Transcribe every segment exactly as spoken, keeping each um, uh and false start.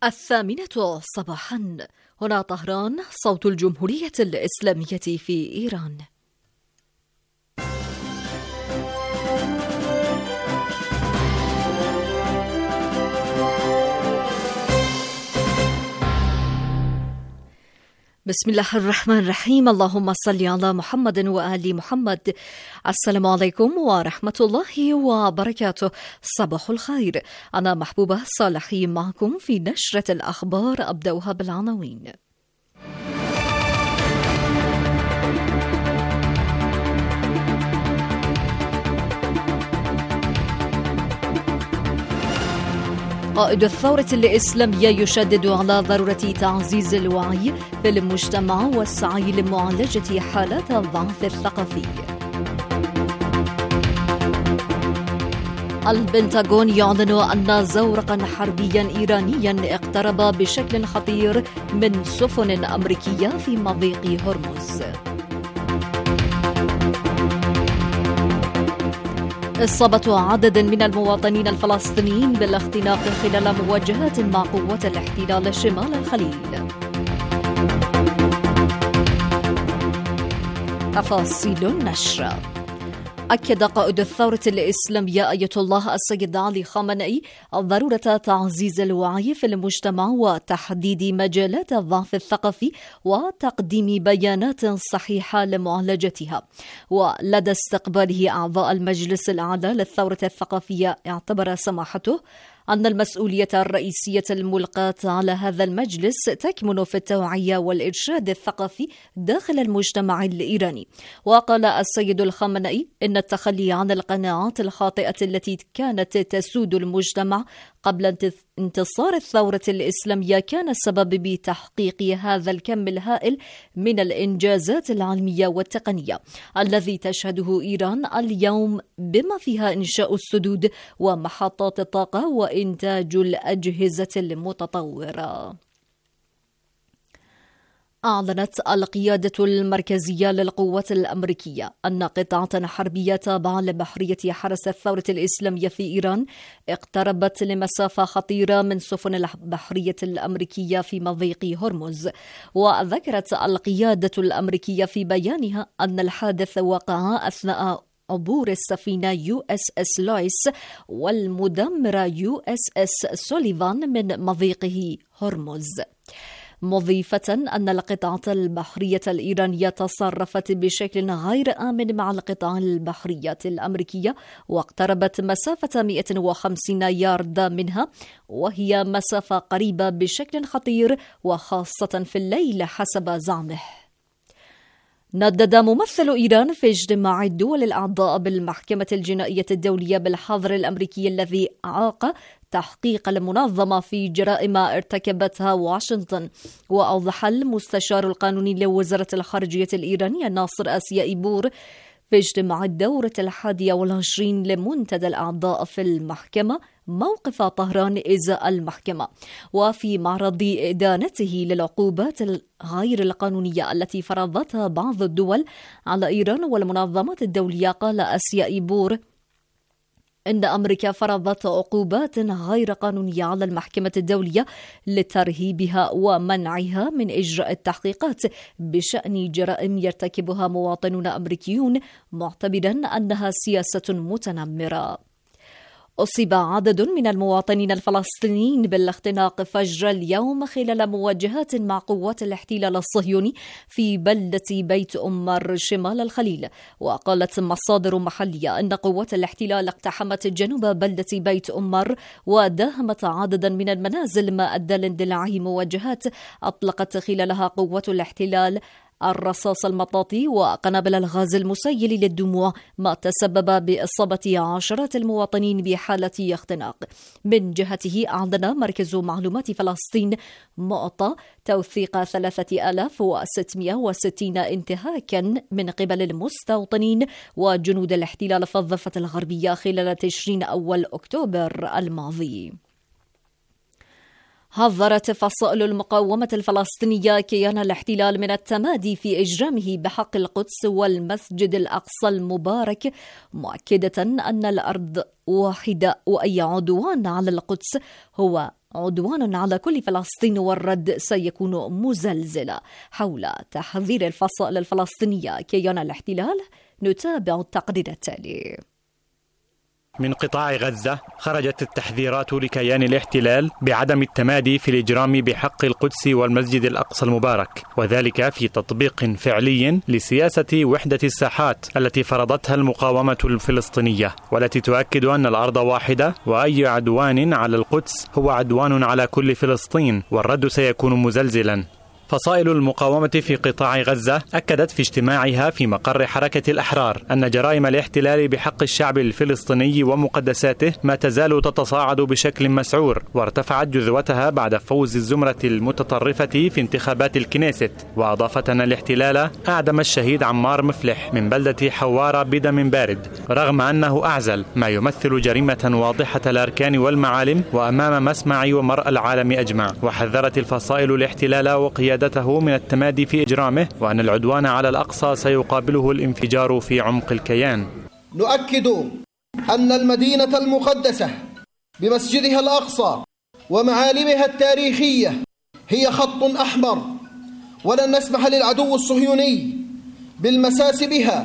الثامنة صباحا. هنا طهران، صوت الجمهورية الإسلامية في إيران. بسم الله الرحمن الرحيم. اللهم صل على محمد وآل محمد. السلام عليكم ورحمة الله وبركاته. صباح الخير. أنا محبوبة صالحي معكم في نشرة الأخبار. أبدأها بالعناوين. قائد الثورة الإسلامية يشدد على ضرورة تعزيز الوعي في المجتمع والسعي لمعالجة حالات الضعف الثقافي. البنتاغون يعلن أن زورقا حربيا إيرانيا اقترب بشكل خطير من سفن أمريكية في مضيق هرمز. إصابة عدد من المواطنين الفلسطينيين بالاختناق خلال مواجهات مع قوات الاحتلال شمال الخليل. تفاصيل النشر. أكد قائد الثورة الإسلامية آية الله السيد علي خامنئي ضرورة تعزيز الوعي في المجتمع وتحديد مجالات الضعف الثقافي وتقديم بيانات صحيحة لمعالجتها. ولدى استقباله أعضاء المجلس الأعلى للثورة الثقافية، اعتبر سماحته أن المسؤولية الرئيسية الملقاة على هذا المجلس تكمن في التوعية والإرشاد الثقافي داخل المجتمع الإيراني. وقال السيد الخامنئي إن التخلي عن القناعات الخاطئة التي كانت تسود المجتمع قبل انتصار الثورة الإسلامية كان السبب بتحقيق هذا الكم الهائل من الإنجازات العلمية والتقنية الذي تشهده إيران اليوم، بما فيها إنشاء السدود ومحطات الطاقة وإنتاج الأجهزة المتطورة. أعلنت القيادة المركزية للقوات الأمريكية أن قطعة حربية تابعة لبحرية حرس الثورة الإسلامية في إيران اقتربت لمسافة خطيرة من سفن البحرية الأمريكية في مضيق هرمز. وذكرت القيادة الأمريكية في بيانها أن الحادث وقع أثناء عبور السفينة يو اس اس لويس والمدمرة يو اس اس سوليفان من مضيقه هرمز، مضيفة أن القطعة البحرية الإيرانية تصرفت بشكل غير آمن مع القطع البحرية الأمريكية واقتربت مسافة مئة وخمسين يارد منها، وهي مسافة قريبة بشكل خطير وخاصة في الليل حسب زعمه. ندد ممثل إيران في اجتماع الدول الأعضاء بالمحكمة الجنائية الدولية بالحظر الأمريكي الذي أعاق تحقيق المنظمة في جرائم ارتكبتها واشنطن. وأوضح المستشار القانوني لوزارة الخارجية الإيرانية ناصر آسيائي بور في اجتماع الدورة الحادية والعشرين لمنتدى الأعضاء في المحكمة موقف طهران إزاء المحكمة، وفي معرض إدانته للعقوبات الغير القانونية التي فرضتها بعض الدول على إيران والمنظمات الدولية. قال آسيائي بور إن أمريكا فرضت عقوبات غير قانونية على المحكمة الدولية لترهيبها ومنعها من إجراء التحقيقات بشأن جرائم يرتكبها مواطنون أمريكيون، معتبرا أنها سياسة متنمرة. أصيب عدد من المواطنين الفلسطينيين بالاختناق فجر اليوم خلال مواجهات مع قوات الاحتلال الصهيوني في بلدة بيت أمر شمال الخليل. وقالت مصادر محلية أن قوات الاحتلال اقتحمت جنوب بلدة بيت أمر وداهمت عددا من المنازل، ما أدى لاندلاع مواجهات أطلقت خلالها قوات الاحتلال الرصاص المطاطي وقنابل الغاز المسيل للدموع، ما تسبب بإصابة عشرات المواطنين بحالة اختناق. من جهته أعلن مركز معلومات فلسطين معطى توثيق ثلاثة آلاف وستمئة وستين انتهاكا من قبل المستوطنين وجنود الاحتلال في الضفة الغربية خلال تشرين أول أكتوبر الماضي. حذرت فصائل المقاومة الفلسطينية كيان الاحتلال من التمادي في إجرامه بحق القدس والمسجد الأقصى المبارك، مؤكدة أن الأرض واحدة وأي عدوان على القدس هو عدوان على كل فلسطين والرد سيكون مزلزلا. حول تحذير الفصائل الفلسطينية كيان الاحتلال نتابع التقرير التالي. من قطاع غزة خرجت التحذيرات لكيان الاحتلال بعدم التمادي في الإجرام بحق القدس والمسجد الأقصى المبارك، وذلك في تطبيق فعلي لسياسة وحدة الساحات التي فرضتها المقاومة الفلسطينية، والتي تؤكد أن الأرض واحدة وأي عدوان على القدس هو عدوان على كل فلسطين، والرد سيكون مزلزلا. فصائل المقاومة في قطاع غزة أكدت في اجتماعها في مقر حركة الأحرار أن جرائم الاحتلال بحق الشعب الفلسطيني ومقدساته ما تزال تتصاعد بشكل مسعور، وارتفعت جذوتها بعد فوز الزمرة المتطرفة في انتخابات الكنيست. وأضافت أن الاحتلال أعدم الشهيد عمار مفلح من بلدة حوارة بدم بارد، رغم أنه أعزل، ما يمثل جريمة واضحة الأركان والمعالم وأمام مسمع ومرء العالم أجمع. وحذرت الفصائل الاحتلال وقيادته من التمادي في إجرامه، وأن العدوان على الأقصى سيقابله الانفجار في عمق الكيان. نؤكد أن المدينة المقدسة بمسجدها الأقصى ومعالمها التاريخية هي خط أحمر، ولن نسمح للعدو الصهيوني بالمساس بها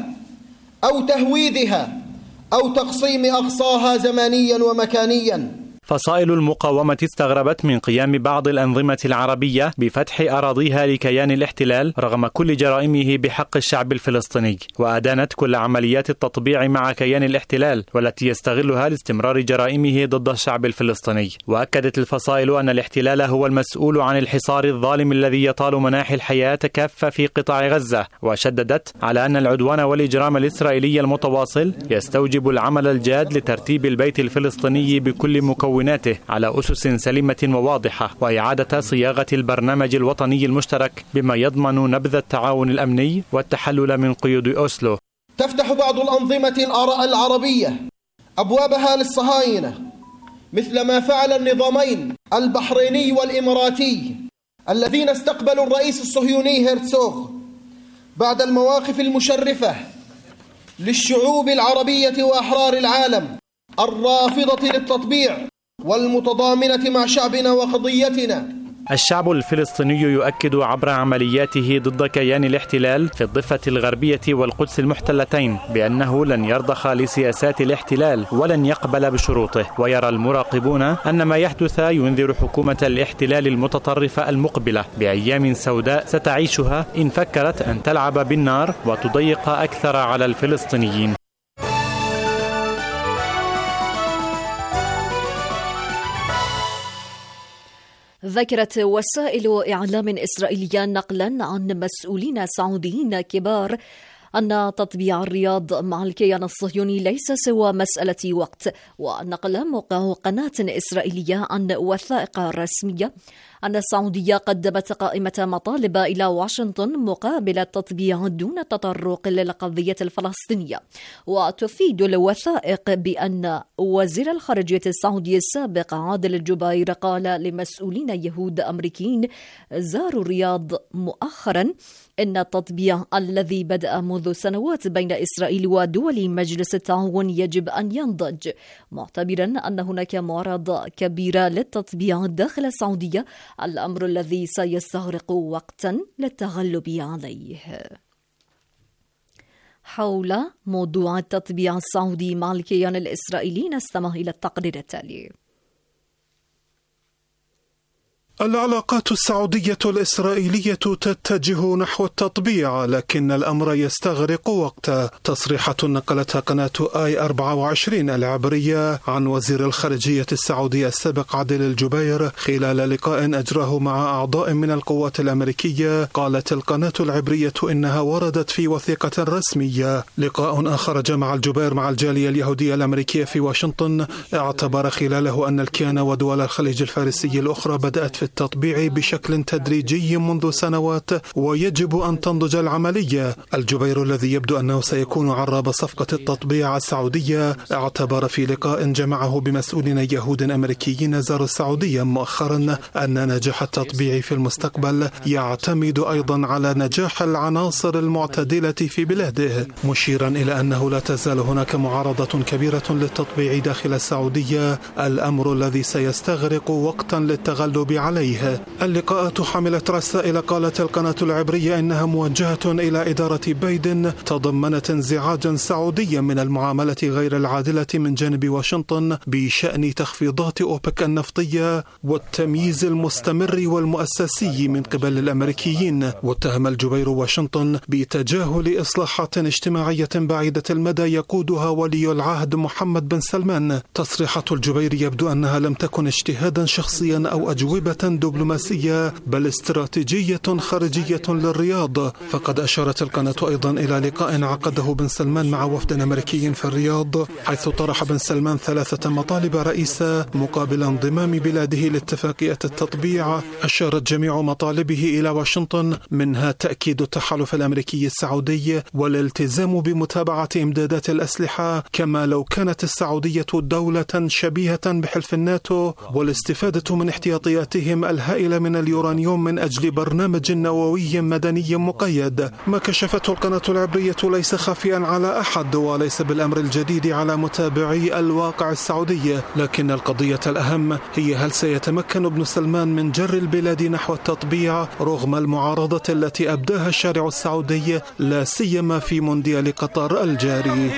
أو تهويدها أو تقصيم أقصاها زمانيا ومكانيا. فصائل المقاومة استغربت من قيام بعض الأنظمة العربية بفتح أراضيها لكيان الاحتلال رغم كل جرائمه بحق الشعب الفلسطيني، وأدانت كل عمليات التطبيع مع كيان الاحتلال والتي يستغلها لاستمرار جرائمه ضد الشعب الفلسطيني. وأكدت الفصائل أن الاحتلال هو المسؤول عن الحصار الظالم الذي يطال مناحي الحياة كافة في قطاع غزة، وشددت على أن العدوان والإجرام الإسرائيلي المتواصل يستوجب العمل الجاد لترتيب البيت الفلسطيني بكل مكوناته على أسس سليمة وواضحة، وإعادة صياغة البرنامج الوطني المشترك بما يضمن نبذ التعاون الأمني والتحلل من قيود أوسلو. تفتح بعض الأنظمة العربية أبوابها للصهاينة، مثل ما فعل النظامين البحريني والإماراتي الذين استقبلوا الرئيس الصهيوني هرتسوغ بعد المواقف المشرفة للشعوب العربية وأحرار العالم الرافضة للتطبيع والمتضامنة مع شعبنا وقضيتنا. الشعب الفلسطيني يؤكد عبر عملياته ضد كيان الاحتلال في الضفة الغربية والقدس المحتلتين بأنه لن يرضخ لسياسات الاحتلال ولن يقبل بشروطه. ويرى المراقبون أن ما يحدث ينذر حكومة الاحتلال المتطرفة المقبلة بأيام سوداء ستعيشها إن فكرت أن تلعب بالنار وتضيق أكثر على الفلسطينيين. ذكرت وسائل إعلام إسرائيلية نقلا عن مسؤولين سعوديين كبار أن تطبيع الرياض مع الكيان الصهيوني ليس سوى مسألة وقت. ونقل موقع قناة إسرائيلية عن وثائق رسمية أن السعودية قدمت قائمة مطالب إلى واشنطن مقابل التطبيع دون تطرق للقضية الفلسطينية. وتفيد الوثائق بأن وزير الخارجية السعودي السابق عادل الجبير قال لمسؤولين يهود أمريكيين زاروا الرياض مؤخرا إن التطبيع الذي بدأ منذ سنوات بين إسرائيل ودول مجلس التعاون يجب أن ينضج، معتبرا أن هناك معارضة كبيرة للتطبيع داخل السعودية، الأمر الذي سيستغرق وقتا للتغلب عليه. حول موضوع التطبيع السعودي مع الكيان الإسرائيلي نستمع إلى التقرير التالي. العلاقات السعودية الإسرائيلية تتجه نحو التطبيع، لكن الأمر يستغرق وقتا. تصريحات نقلتها قناة آي أربعة وعشرين العبرية عن وزير الخارجية السعودي السابق عادل الجبير خلال لقاء أجراه مع أعضاء من القوات الأمريكية. قالت القناة العبرية إنها وردت في وثيقة رسمية. لقاء آخر جمع الجبير مع الجالية اليهودية الأمريكية في واشنطن اعتبر خلاله أن الكيان ودول الخليج الفارسي الأخرى بدأت في التطبيع بشكل تدريجي منذ سنوات، ويجب أن تنضج العملية. الجبير الذي يبدو أنه سيكون عراب صفقة التطبيع السعودية اعتبر في لقاء جمعه بمسؤولين يهود أمريكيين زاروا السعودية مؤخرا أن نجاح التطبيع في المستقبل يعتمد أيضا على نجاح العناصر المعتدلة في بلاده، مشيرا إلى أنه لا تزال هناك معارضة كبيرة للتطبيع داخل السعودية، الأمر الذي سيستغرق وقتا للتغلب عليه. اللقاءات حملت رسائل قالت القناة العبرية إنها موجهة إلى إدارة بايدن تضمنت انزعاجا سعوديا من المعاملة غير العادلة من جانب واشنطن بشأن تخفيضات أوبك النفطية والتمييز المستمر والمؤسسي من قبل الأمريكيين. واتهم الجبير واشنطن بتجاهل إصلاحات اجتماعية بعيدة المدى يقودها ولي العهد محمد بن سلمان. تصريحات الجبير يبدو أنها لم تكن اجتهادا شخصيا أو أجوبة دبلوماسية، بل استراتيجية خارجية للرياض. فقد أشارت القناة أيضا إلى لقاء عقده بن سلمان مع وفد أمريكي في الرياض، حيث طرح بن سلمان ثلاثة مطالب رئيسة مقابل انضمام بلاده لاتفاقية التطبيع. أشارت جميع مطالبه إلى واشنطن، منها تأكيد التحالف الأمريكي السعودي والالتزام بمتابعة إمدادات الأسلحة كما لو كانت السعودية دولة شبيهة بحلف الناتو، والاستفادة من احتياطياتهم الهائلة من اليورانيوم من أجل برنامج نووي مدني مقيد. ما كشفته القناة العبرية ليس خافيا على أحد وليس بالأمر الجديد على متابعي الواقع السعودي، لكن القضية الأهم هي هل سيتمكن ابن سلمان من جر البلاد نحو التطبيع رغم المعارضة التي أبداها الشارع السعودي لا سيما في مونديال قطر الجاري.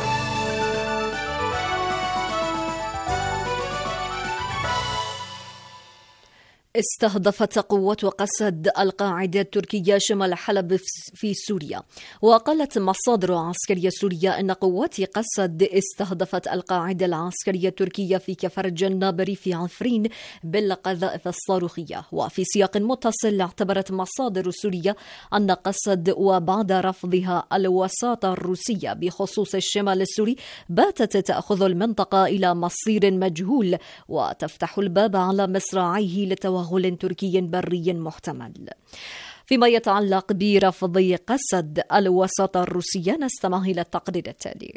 استهدفت قوة قسد القاعدة التركية شمال حلب في سوريا، وقالت مصادر عسكرية سورية أن قوات قسد استهدفت القاعدة العسكرية التركية في كفر الجنابري في عفرين بالقذائف الصاروخية. وفي سياق متصل اعتبرت مصادر سورية أن قسد وبعد رفضها الوساطة الروسية بخصوص الشمال السوري باتت تأخذ المنطقة إلى مصير مجهول وتفتح الباب على مصراعيه لتوغل غل تركي بري محتمل. فيما يتعلق برفض قسد الوساطة الروسية نستمع إلى التقرير التالي.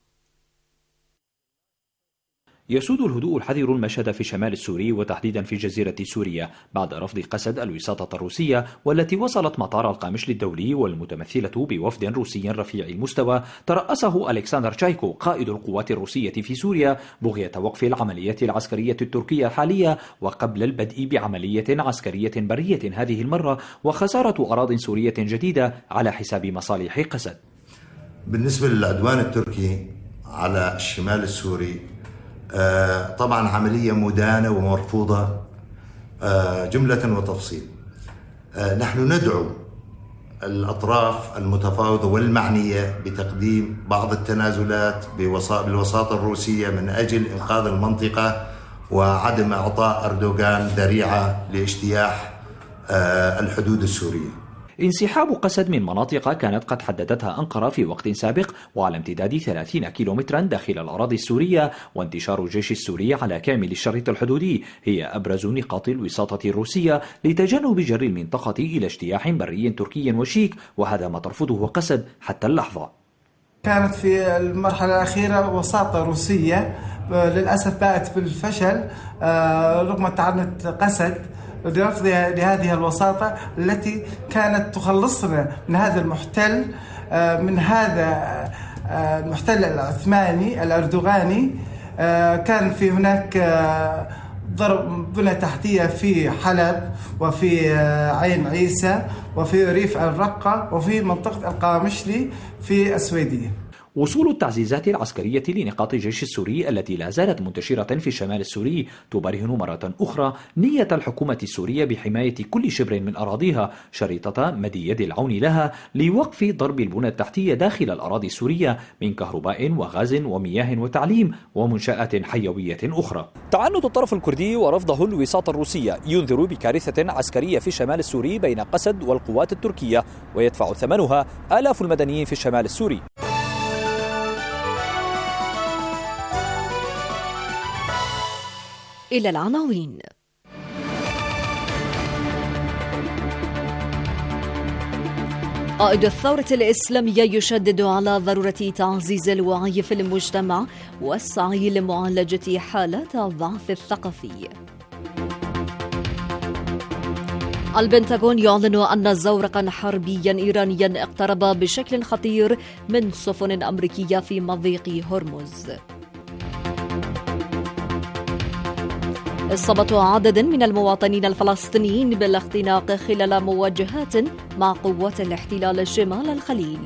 يسود الهدوء الحذر المشهد في الشمال السوري وتحديدا في جزيرة سوريا بعد رفض قسد الوساطة الروسية والتي وصلت مطار القامشلي الدولي والمتمثلة بوفد روسي رفيع المستوى ترأسه ألكسندر تشايكو قائد القوات الروسية في سوريا بغية وقف العملية العسكرية التركية الحالية وقبل البدء بعملية عسكرية برية هذه المرة وخسارة أراضٍ سورية جديدة على حساب مصالح قسد. بالنسبة للعدوان التركي على الشمال السوري آه طبعا عملية مدانة ومرفوضة آه جملة وتفصيل. آه نحن ندعو الأطراف المتفاوضة والمعنية بتقديم بعض التنازلات بالوساطة الروسية من أجل إنقاذ المنطقة وعدم إعطاء أردوغان ذريعة لاجتياح آه الحدود السورية. انسحاب قسد من مناطق كانت قد حددتها أنقرة في وقت سابق وعلى امتداد ثلاثين كيلومترا داخل الأراضي السورية وانتشار الجيش السوري على كامل الشريط الحدودي هي أبرز نقاط الوساطة الروسية لتجنب جر المنطقة إلى اجتياح بري تركي وشيك، وهذا ما ترفضه قسد حتى اللحظة. كانت في المرحلة الأخيرة وساطة روسية للأسف باءت بالفشل رغم تعنت قسد لرفضها لهذه الوساطة التي كانت تخلصنا من هذا المحتل من هذا المحتل العثماني الأردوغاني. كان في هناك ضرب بنى تحتية في حلب وفي عين عيسى وفي ريف الرقة وفي منطقة القامشلي في السويدية. وصول التعزيزات العسكرية لنقاط الجيش السوري التي لا زالت منتشرة في الشمال السوري تبرهن مرة أخرى نية الحكومة السورية بحماية كل شبر من أراضيها شريطة مد يد العون لها لوقف ضرب البنى التحتية داخل الأراضي السورية من كهرباء وغاز ومياه وتعليم ومنشآت حيوية أخرى. تعنت الطرف الكردي ورفضه الوساطة الروسية ينذر بكارثة عسكرية في الشمال السوري بين قسد والقوات التركية ويدفع ثمنها آلاف المدنيين في الشمال السوري. إلى العناوين. قائد الثورة الإسلامية يشدد على ضرورة تعزيز الوعي في المجتمع والسعي لمعالجة حالات الضعف الثقافي. البنتاغون يعلن أن زورقا حربيا إيرانيا اقترب بشكل خطير من سفن أمريكية في مضيق هرمز. إصابة عدد من المواطنين الفلسطينيين بالاختناق خلال مواجهات مع قوات الاحتلال شمال الخليل.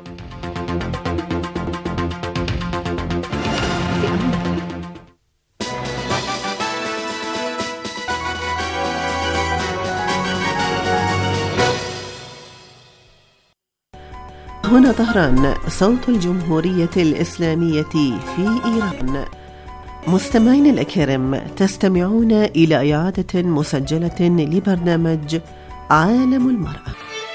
هنا طهران، صوت الجمهورية الإسلامية في إيران. مستمعين الأكارم، تستمعون إلى إعادة مسجلة لبرنامج عالم المرأة.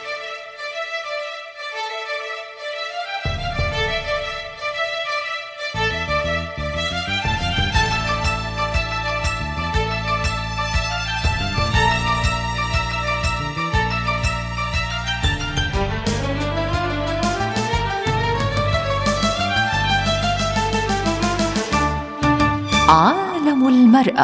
عالم المرأة.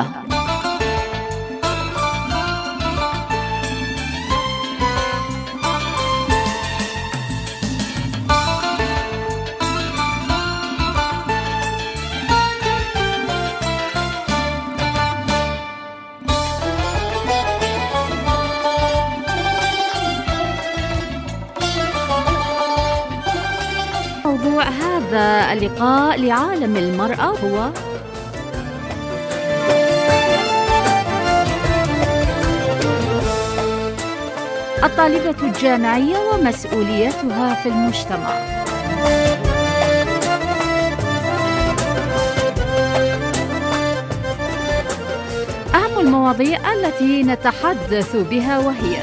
موضوع هذا اللقاء لعالم المرأة هو الطالبة الجامعية ومسؤوليتها في المجتمع. أهم المواضيع التي نتحدث بها وهي: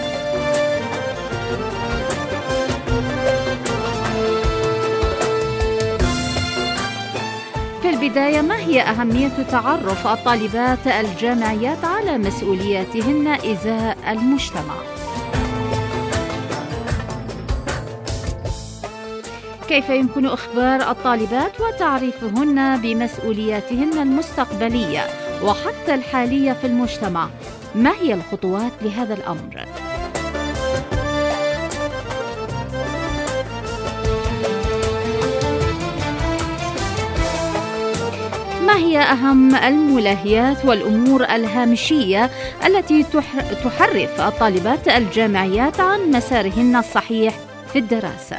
في البداية، ما هي أهمية تعرف الطالبات الجامعيات على مسؤولياتهن إزاء المجتمع؟ كيف يمكن إخبار الطالبات وتعريفهن بمسؤولياتهن المستقبلية وحتى الحالية في المجتمع؟ ما هي الخطوات لهذا الأمر؟ ما هي أهم الملهيات والأمور الهامشية التي تحرف الطالبات الجامعيات عن مسارهن الصحيح في الدراسة؟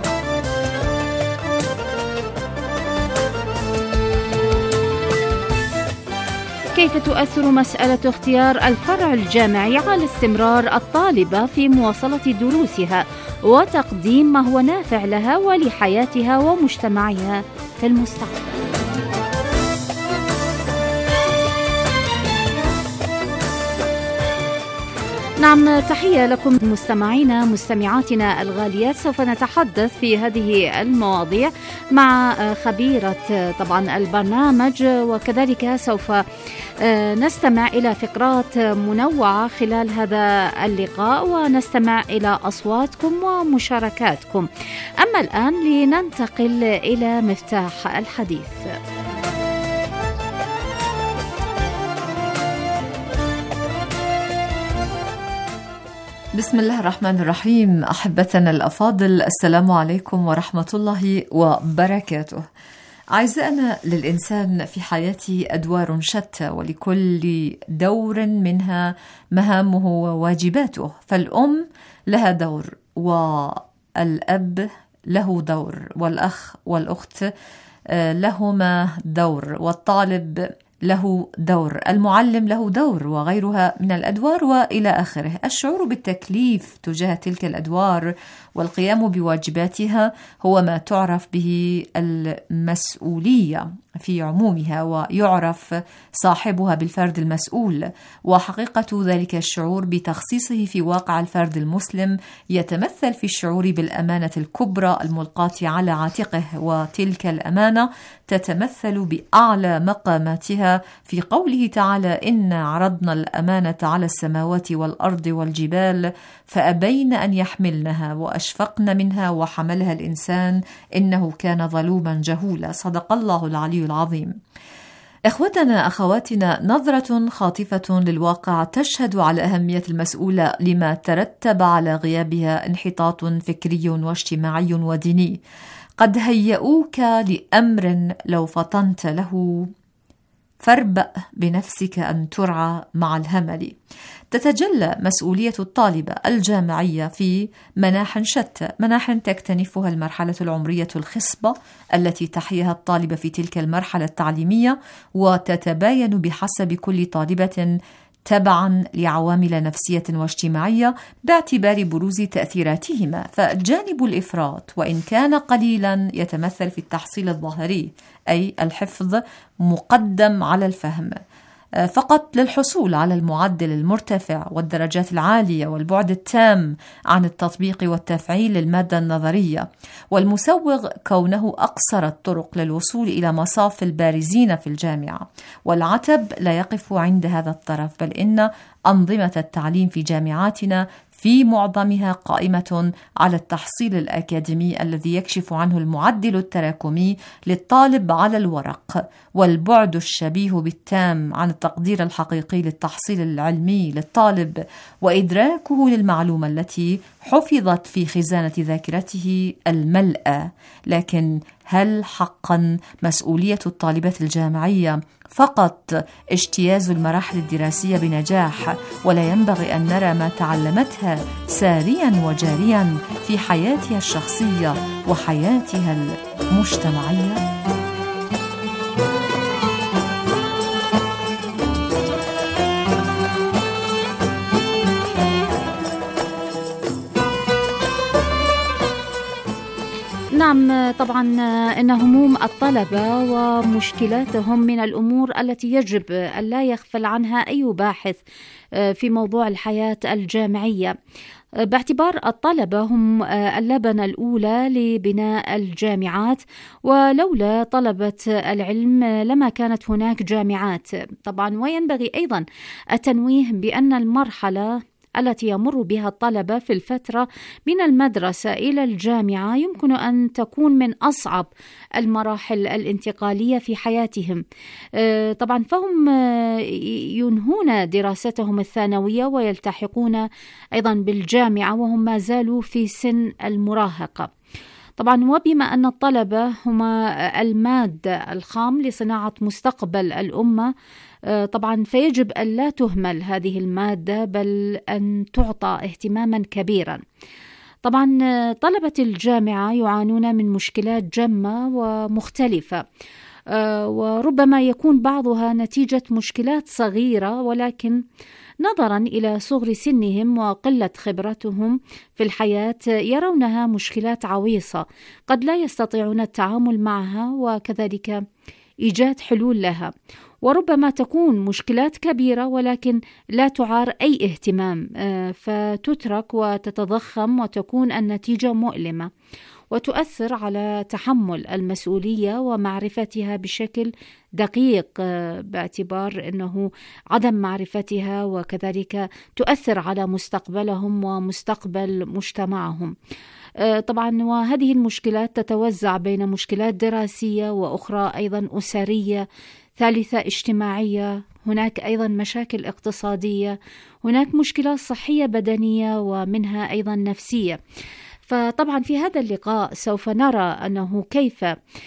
كيف تؤثر مسألة اختيار الفرع الجامعي على استمرار الطالبة في مواصلة دروسها وتقديم ما هو نافع لها ولحياتها ومجتمعها في المستقبل؟ نعم، تحية لكم مستمعينا مستمعاتنا الغاليات. سوف نتحدث في هذه المواضيع مع خبيرة طبعا البرنامج، وكذلك سوف نستمع إلى فقرات منوعة خلال هذا اللقاء ونستمع إلى أصواتكم ومشاركاتكم. أما الآن لننتقل إلى مفتاح الحديث. بسم الله الرحمن الرحيم. أحبتنا الأفاضل، السلام عليكم ورحمة الله وبركاته. أعزائنا، للإنسان في حياته أدوار شتى، ولكل دور منها مهامه وواجباته. فالأم لها دور، والأب له دور، والأخ والأخت لهما دور، والطالب له دور، المعلم له دور، وغيرها من الأدوار وإلى آخره. الشعور بالتكليف تجاه تلك الأدوار والقيام بواجباتها هو ما تعرف به المسؤولية. في عمومها ويعرف صاحبها بالفرد المسؤول، وحقيقة ذلك الشعور بتخصيصه في واقع الفرد المسلم يتمثل في الشعور بالأمانة الكبرى الملقاة على عاتقه، وتلك الأمانة تتمثل بأعلى مقاماتها في قوله تعالى: إنا عرضنا الأمانة على السماوات والأرض والجبال فأبين أن يحملنها وأشفقن منها وحملها الإنسان إنه كان ظلوما جهولا. صدق الله العلي العظيم. إخوتنا أخواتنا، نظرة خاطفة للواقع تشهد على أهمية المسؤولة لما ترتب على غيابها انحطاط فكري واجتماعي وديني. قد هيئوك لأمر لو فطنت له فاربأ بنفسك أن ترعى مع الهمل. تتجلى مسؤولية الطالبة الجامعية في مناح شتى، مناح تكتنفها المرحلة العمرية الخصبة التي تحياها الطالبة في تلك المرحلة التعليمية، وتتباين بحسب كل طالبة تبعا لعوامل نفسية واجتماعية باعتبار بروز تأثيراتهما. فجانب الإفراط وإن كان قليلا يتمثل في التحصيل الظاهري، أي الحفظ مقدم على الفهم فقط للحصول على المعدل المرتفع والدرجات العالية والبعد التام عن التطبيق والتفعيل للمادة النظرية، والمسوغ كونه أقصر الطرق للوصول إلى مصاف البارزين في الجامعة. والعتب لا يقف عند هذا الطرف، بل إن أنظمة التعليم في جامعاتنا في معظمها قائمة على التحصيل الأكاديمي الذي يكشف عنه المعدل التراكمي للطالب على الورق، والبعد الشبيه بالتام عن التقدير الحقيقي للتحصيل العلمي للطالب وإدراكه للمعلومة التي حفظت في خزانة ذاكرته الملأى. لكن هل حقا مسؤولية الطالبة الجامعية فقط اجتياز المراحل الدراسية بنجاح، ولا ينبغي أن نرى ما تعلمتها ساريا وجاريا في حياتها الشخصية وحياتها المجتمعية؟ نعم، طبعا إن هموم الطلبة ومشكلاتهم من الأمور التي يجب أن لا يغفل عنها أي باحث في موضوع الحياة الجامعية، باعتبار الطلبة هم اللبنة الأولى لبناء الجامعات، ولولا طلبة العلم لما كانت هناك جامعات. طبعا وينبغي أيضا التنويه بأن المرحلة التي يمر بها الطلبة في الفترة من المدرسة إلى الجامعة يمكن أن تكون من أصعب المراحل الانتقالية في حياتهم. طبعا فهم ينهون دراستهم الثانوية ويلتحقون أيضا بالجامعة وهم ما زالوا في سن المراهقة. طبعا وبما أن الطلبة هما المادة الخام لصناعة مستقبل الأمة، طبعا فيجب أن لا تهمل هذه المادة بل أن تعطى اهتماما كبيرا. طبعا طلبة الجامعة يعانون من مشكلات جمة ومختلفة، وربما يكون بعضها نتيجة مشكلات صغيرة، ولكن نظرا إلى صغر سنهم وقلة خبرتهم في الحياة يرونها مشكلات عويصة قد لا يستطيعون التعامل معها وكذلك إيجاد حلول لها. وربما تكون مشكلات كبيرة ولكن لا تعار أي اهتمام، فتترك وتتضخم وتكون النتيجة مؤلمة وتؤثر على تحمل المسؤولية ومعرفتها بشكل دقيق، باعتبار أنه عدم معرفتها وكذلك تؤثر على مستقبلهم ومستقبل مجتمعهم. طبعا وهذه المشكلات تتوزع بين مشكلات دراسية وأخرى أيضا أسرية، ثالثة اجتماعية، هناك أيضا مشاكل اقتصادية، هناك مشكلات صحية بدنية ومنها أيضا نفسية. فطبعا في هذا اللقاء سوف نرى أنه كيف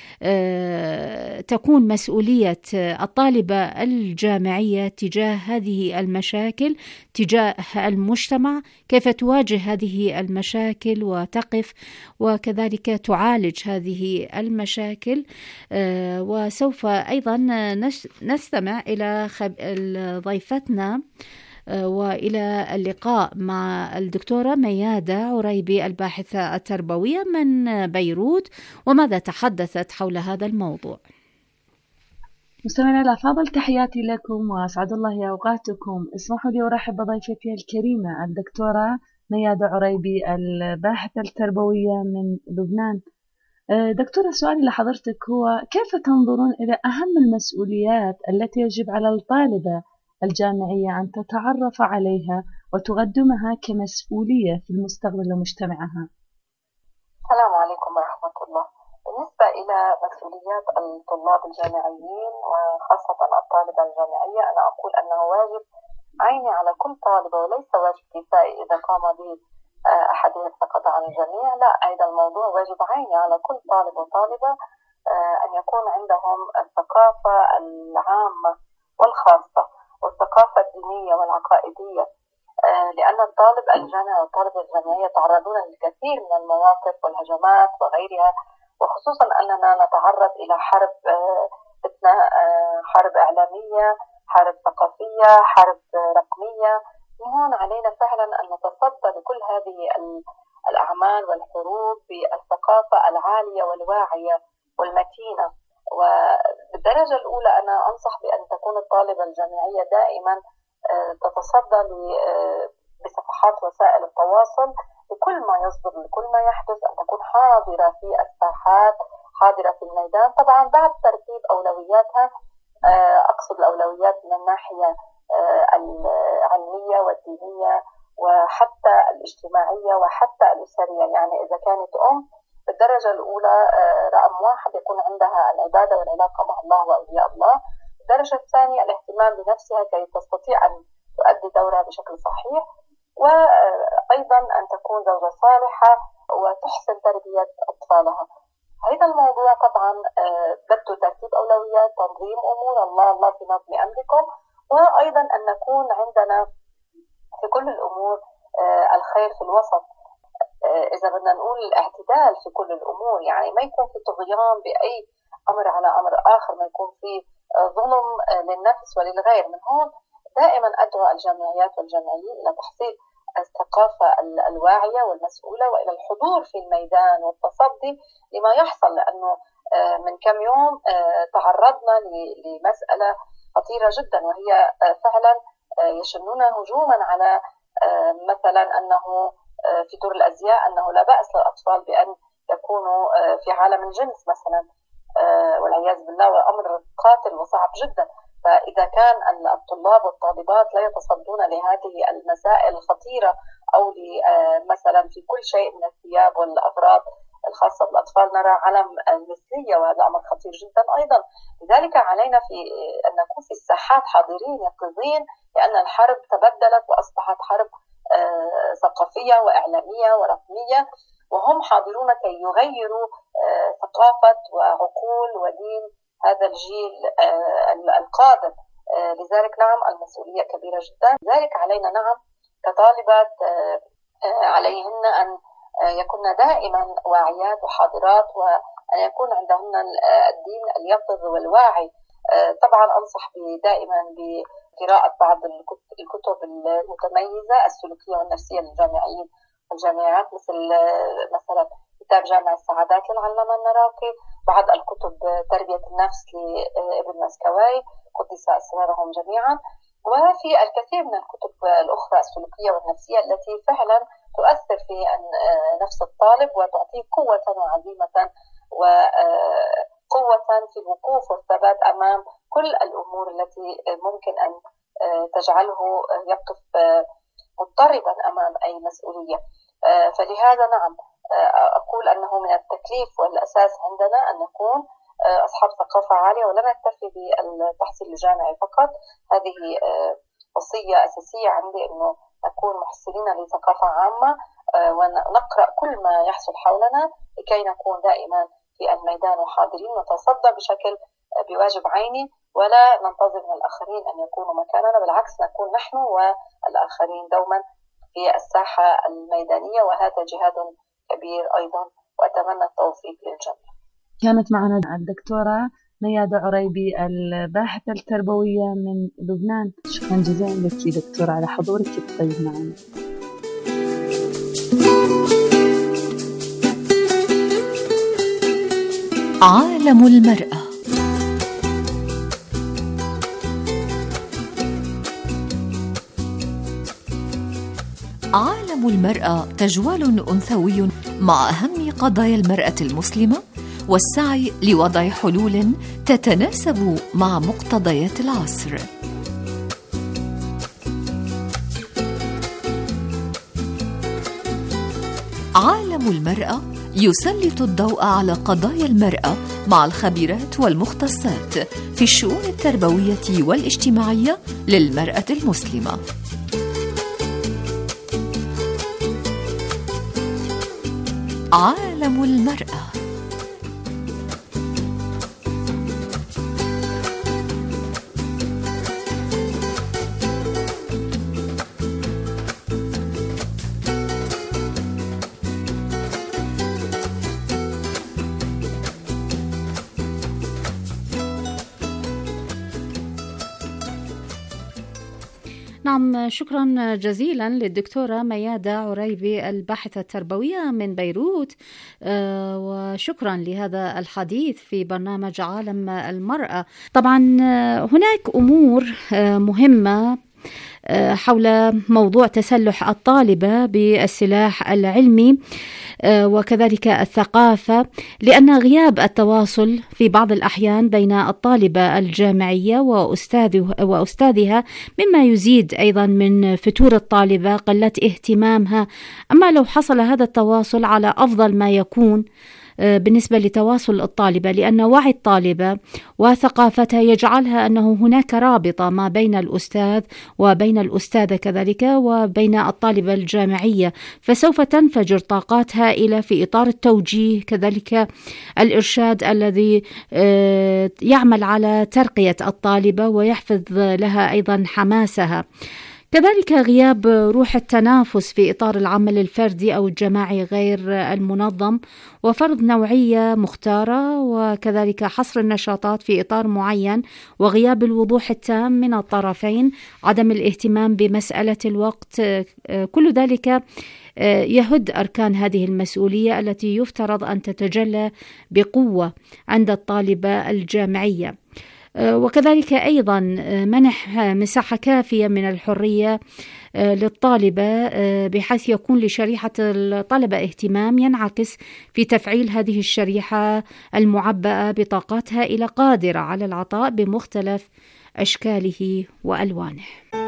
تكون مسؤولية الطالبة الجامعية تجاه هذه المشاكل تجاه المجتمع، كيف تواجه هذه المشاكل وتقف وكذلك تعالج هذه المشاكل. وسوف أيضا نستمع إلى ضيفتنا وإلى اللقاء مع الدكتورة ميادة عريبي الباحثة التربوية من بيروت، وماذا تحدثت حول هذا الموضوع. مستمعينا الأفاضل، تحياتي لكم وأسعد الله أوقاتكم. اسمحوا لي أرحب بضيفتي الكريمة الدكتورة ميادة عريبي، الباحثة التربوية من لبنان. دكتورة، سؤالي لحضرتك هو: كيف تنظرون إلى أهم المسؤوليات التي يجب على الطالبة الجامعية أن تتعرف عليها وتقدمها كمسؤولية في المستقبل لمجتمعها؟ السلام عليكم ورحمة الله. بالنسبة إلى مسؤوليات الطلاب الجامعيين وخاصة الطالبة الجامعية، أنا أقول أنه واجب عيني على كل طالبة وليس واجب كفائي إذا قام به أحدهم فقط عن الجميع. لا، هذا الموضوع واجب عيني على كل طالب وطالبة أن يكون عندهم الثقافة العامة والخاصة والثقافة الدينية والعقائدية، لأن الطالب الجامعي والطالبة الجامعية يتعرضون للكثير من المواقف والهجمات وغيرها، وخصوصا أننا نتعرض إلى حرب فتنة، حرب إعلامية، حرب ثقافية، حرب رقمية. هون علينا فعلا أن نتصدى لكل هذه الأعمال والحروب بالثقافة العالية والواعية والمتينة. وبالدرجة الأولى أنا أنصح بأن تكون الطالبة الجامعية دائما تتصدى بصفحات وسائل التواصل لكل ما يصدر، لكل ما يحدث، أن تكون حاضرة في الساحات، حاضرة في الميدان، طبعا بعد ترتيب أولوياتها. أقصد الأولويات من الناحية العلمية والدينية وحتى الاجتماعية وحتى الأسرية. يعني إذا كانت أم، بالدرجة الأولى رقم واحد يكون عندها العبادة والعلاقة مع الله وأولياء الله. الدرجة الثانية الاهتمام بنفسها كي تستطيع أن تؤدي دورها بشكل صحيح، وأيضا أن تكون زوجة صالحة وتحسن تربية أطفالها. هذا الموضوع طبعا بده ترتيب أولويات، تنظيم أمور، الله الله في نظم أمركم، وأيضا أن نكون عندنا في كل الأمور الخير في الوسط. إذا بدنا نقول الاعتدال في كل الأمور، يعني ما يكون في طغيان بأي أمر على أمر آخر، ما يكون في ظلم للنفس وللغير. من هون دائما أدعو الجامعيات والجامعيين إلى تحصيل الثقافة الواعية والمسؤولة وإلى الحضور في الميدان والتصدي لما يحصل، لأنه من كم يوم تعرضنا لمسألة خطيرة جدا، وهي فعلا يشنون هجوما على مثلا أنه في دور الأزياء أنه لا بأس للأطفال بأن يكونوا في عالم الجنس مثلا، والعياذ بالله، وأمر قاتل وصعب جدا. فإذا كان الطلاب والطالبات لا يتصدون لهذه المسائل الخطيرة، أو مثلا في كل شيء من الثياب والأغراض الخاصة بالأطفال نرى علم المثلية، وهذا أمر خطير جدا أيضا. لذلك علينا في أن نكون في الساحات حاضرين يقظين، لأن الحرب تبدلت وأصبحت حرب ثقافية وإعلامية ورقمية، وهم حاضرون كي يغيروا ثقافة وعقول ودين هذا الجيل القادم. لذلك نعم المسؤولية كبيرة جدا. لذلك علينا نعم كطالبات عليهن أن يكون دائما واعيات وحاضرات، وأن يكون عندهن الدين اليقظ والواعي. طبعا أنصح دائما بقراءة بعض الكتب المتميزة السلوكية والنفسية للجامعيين والجامعات، مثل مثلا كتاب جامع السعادات للعلامة النراقي، بعض الكتب تربية النفس لابن مسكواي قدس أسرارهم جميعا، وفي الكثير من الكتب الأخرى السلوكية والنفسية التي فعلا تؤثر في نفس الطالب وتعطيه قوة وعزيمة وقوة في الوقوف والثبات أمام كل الأمور التي ممكن أن تجعله يقف مضطربا أمام أي مسؤولية. فلهذا نعم أقول أنه من التكليف والأساس عندنا أن نكون أصحاب ثقافة عالية، ولا نكتفي بالتحصيل الجامعي فقط. هذه وصية أساسية عندي، أنه نكون محصلين لثقافة عامة ونقرأ كل ما يحصل حولنا لكي نكون دائما في الميدان وحاضرين، نتصدى بشكل بواجب عيني، ولا ننتظر من الآخرين أن يكونوا مكاننا، بالعكس نكون نحن والآخرين دوما في الساحة الميدانية، وهذا جهاد كبير أيضا، وأتمنى التوفيق للجميع. كانت معنا الدكتورة ميادة عريبي الباحثة التربوية من لبنان. شكرا جزيلا لك دكتورة على حضورك الطيب معنا. عالم المرأة. عالم المرأة تجوال أنثوي مع أهم قضايا المرأة المسلمة والسعي لوضع حلول تتناسب مع مقتضيات العصر. عالم المرأة يسلط الضوء على قضايا المرأة مع الخبيرات والمختصات في الشؤون التربوية والاجتماعية للمرأة المسلمة. عالم المرأة. نعم، شكرا جزيلا للدكتورة ميادة عريبي الباحثة التربوية من بيروت، وشكرا لهذا الحديث في برنامج عالم المرأة. طبعا هناك أمور مهمة حول موضوع تسلح الطالبة بالسلاح العلمي وكذلك الثقافة، لأن غياب التواصل في بعض الأحيان بين الطالبة الجامعية وأستاذها مما يزيد أيضا من فتور الطالبة، قلة اهتمامها. أما لو حصل هذا التواصل على أفضل ما يكون بالنسبة لتواصل الطالبة، لأن وعي الطالبة وثقافتها يجعلها أنه هناك رابطة ما بين الأستاذ وبين الأستاذة كذلك وبين الطالبة الجامعية، فسوف تنفجر طاقات هائلة في إطار التوجيه كذلك الإرشاد الذي يعمل على ترقية الطالبة ويحفظ لها أيضا حماسها. كذلك غياب روح التنافس في إطار العمل الفردي أو الجماعي غير المنظم، وفرض نوعية مختارة، وكذلك حصر النشاطات في إطار معين، وغياب الوضوح التام من الطرفين، عدم الاهتمام بمسألة الوقت. كل ذلك يهد أركان هذه المسؤولية التي يفترض أن تتجلى بقوة عند الطالبة الجامعية. وكذلك أيضا منح مساحة كافية من الحرية للطالبة بحيث يكون لشريحة الطلبة اهتمام ينعكس في تفعيل هذه الشريحة المعبأة بطاقات هائلة قادرة على العطاء بمختلف أشكاله وألوانه.